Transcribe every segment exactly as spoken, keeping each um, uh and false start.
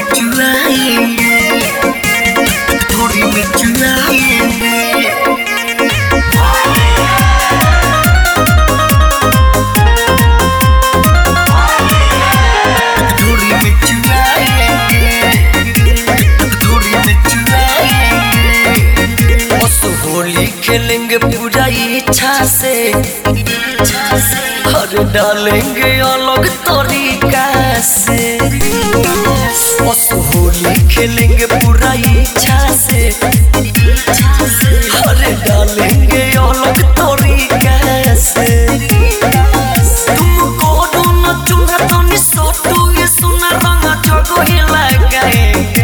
चुराएंगे, थोड़ी में चुराएंगे। थोड़ी में चुराएंगे, थोड़ी में चुराएंगे। बस होली खेलेंगे पूरा इच्छा से, हर डालेंगे अलग तरीका से। बस होली खेलेंगे पूरा इच्छा से, हर डालेंगे अलग तरीका से। तुमको दोनों चुना तो निसोटू ये सुना रंगा चोको ही लगाएंगे।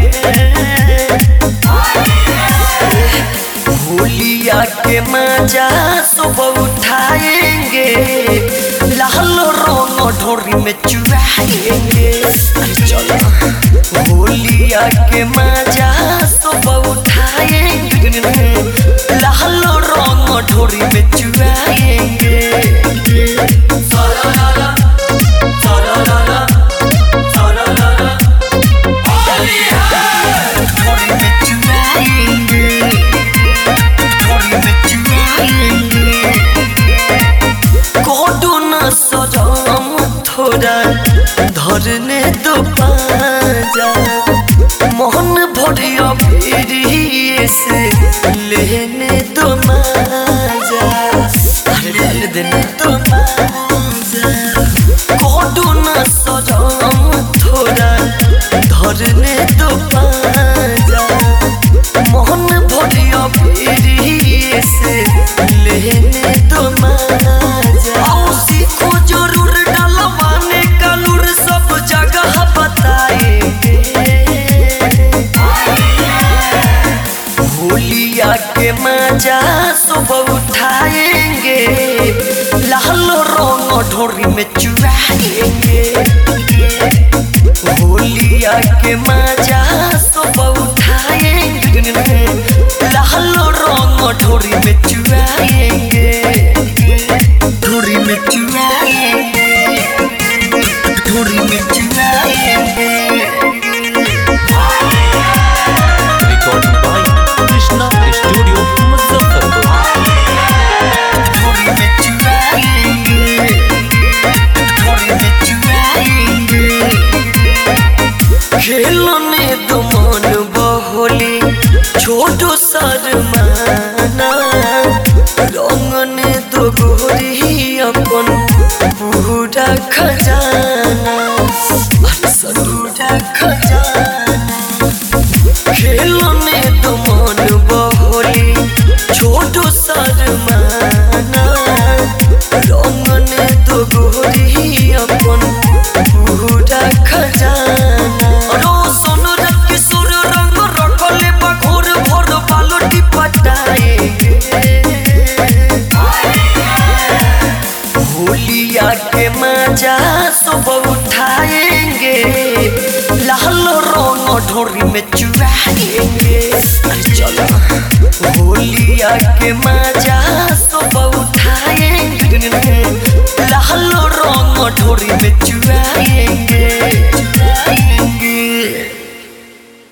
होलिया के मजा सब उठाएंगे, लाल रंग ढोरी में चुराएंगे। चलो होलिया के मजा सब उठाएंगे, लाल रंग ढोरी में चुराएंगे। सरारा सरारा सरारा ढोरी में चुराएंगे, ढोरी में चुराएंगे। कोडू न सजम थोड़ा धरने दो पाजा, मोहन भरिया फिर से लेने दो माजा। अरे डाल देने दो माजा। कोडू न सजम थोड़ा धरने दो पाजा, मोहन भरिया फिर से लेने दो माजा। आओ सीखो जरूर डलवाने का लूर सब जगह बताएंगे। होलिया के मजा सब उठाएंगे, लाल रंग ढोरी में चुराएंगे। होलिया के मजा सब उठाएंगे, लाल रंग ढोरी में चुराएंगे, ढोरी में चुराएंगे, ढोरी में चुराएंगे। Recording by Krishna Studio, Muzaffarpur. ढोरी में चुराएंगे, ढोरी में चुराएंगे। खेलने दो मन बहोली छोटो शर्माना, रंगने दो गोरी अपन पूरा खजाना, पूरा खजाना। खेलने दो मन बहोली छोटो शर्माना, रंगने दो गोरी अपन पूरा खजाना। रोशन किशोर रंग रखले बघोर भर बालोटी पटाएंगे। होलिया के मजा सब उठाएंगे, लाल रंग ढोरी में चुराएंगे। चलो होलिया के मजा सब उठाएंगे, लाल रंग ढोरी में चुराएंगे।